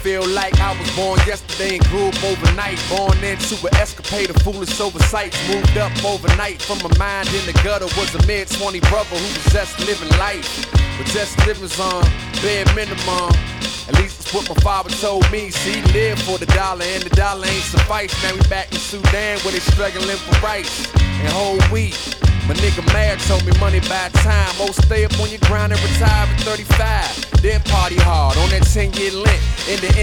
Feel like I was born yesterday and grew up overnight. Born into an escapade of foolish oversights. Moved up overnight from a mind in the gutter. Was a mid-20 brother who was just living life. But just living's on bare minimum. At least that's what my father told me. See, live for the dollar and the dollar ain't suffice. Now we back in Sudan where they struggling for rice and whole wheat. My nigga Mad told me money by time. Oh, stay up on your grind and retire at 35. Then party hard on that 10-year length. In the